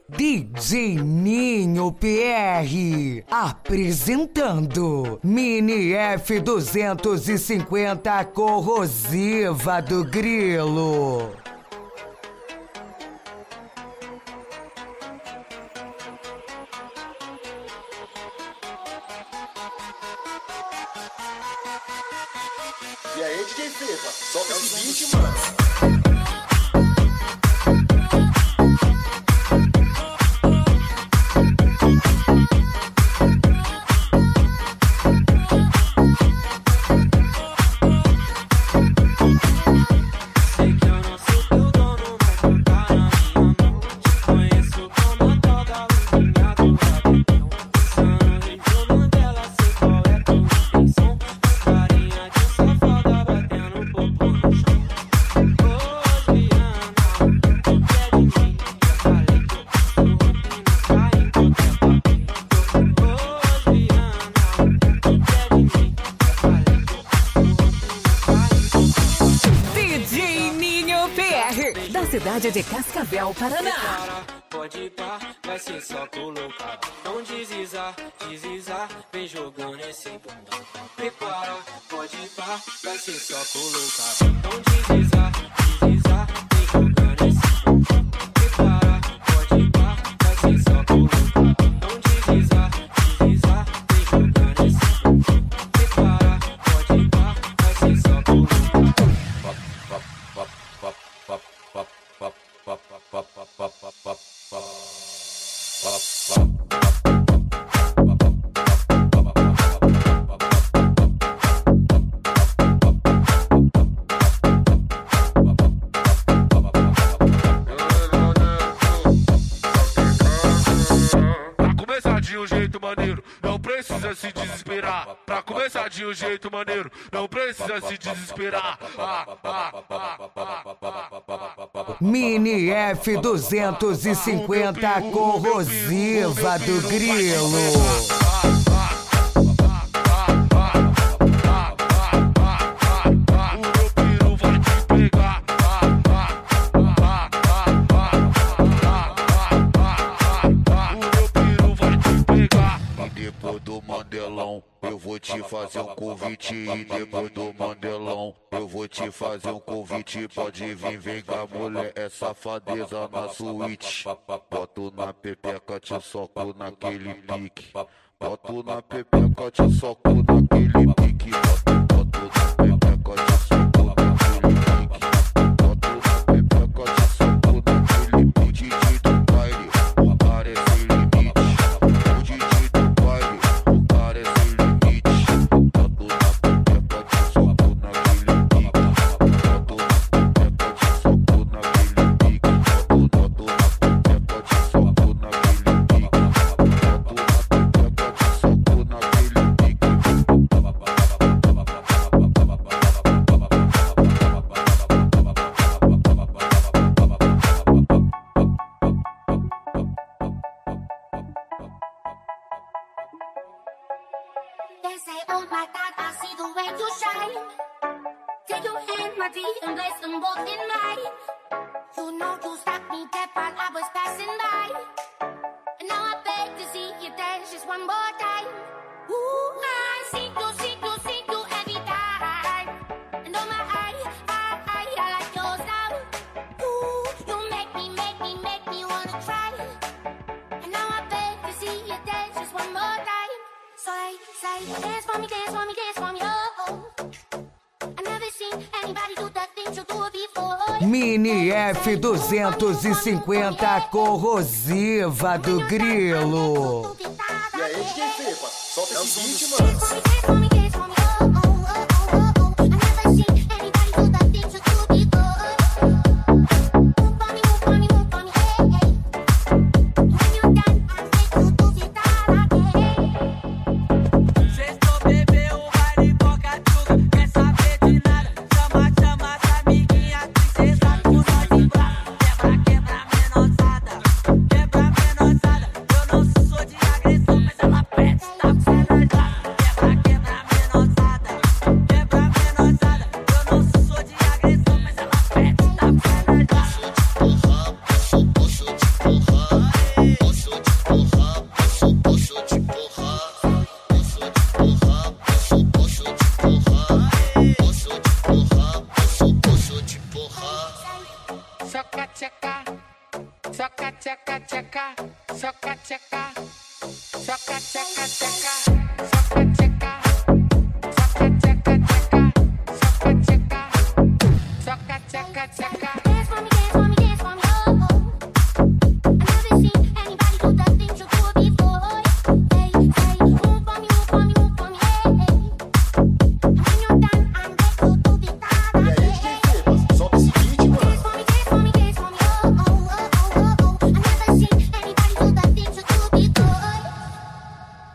DJ Ninho PR apresentando Mini F250 corrosiva do Grilo. E aí, DJ Fefa, solta esse beat, mano. Da cidade de Cascavel, Paraná. Pode ir pá, vai ser só colocar. Não deslizar, deslizar, vem jogando esse bundão. Prepara, pode ir pá, vai ser só colocar. Não deslizar, deslizar, vem jogando esse bundão. Prepara, pode ir pá, vai ser só colocar. Não deslizar, deslizar, vem jogando esse bundão. Prepara, pode ir pá, vai ser só colocar. De um jeito maneiro, não precisa se desesperar. Pra começar de um jeito maneiro, não precisa se desesperar. Mini F250 corrosiva do Grilo. Depois do Mandelão, eu vou te fazer um convite. E depois do Mandelão, eu vou te fazer um convite. Pode vir, vem cá, mulher, é safadeza na suíte. Boto na pepeca, te soco naquele pique. Boto na pepeca, te soco naquele pique. Boto na pepeca, te soco naquele pique. Boto na pepeca, te soco naquele pique. DJ do baile, o cara é sem limite. O DJ do baile, o cara é sem limite. Boto na pepeca, te soco naquele pique. Boto na pepeca, te soco naquele pique. Boto na pepeca, te soco naquele pique. Boto na pepeca, te soco naquele pique. They say, oh my God, I see the way you shine. Take your hand, my dear, and place them both in mine. You know you stopped me dead while I was passing by. And now I beg to see you dance just one more time. Ooh, I see you every time. And oh my, I like your style. Ooh, you make me wanna try. And now I beg to see you dance just one more time. So they say, dance for me, oh. I never seen anybody do the things you do before. Mini F250 corrosiva do Grilo. E aí, DJ Fefa, solta esse beat, mano. Dance for me,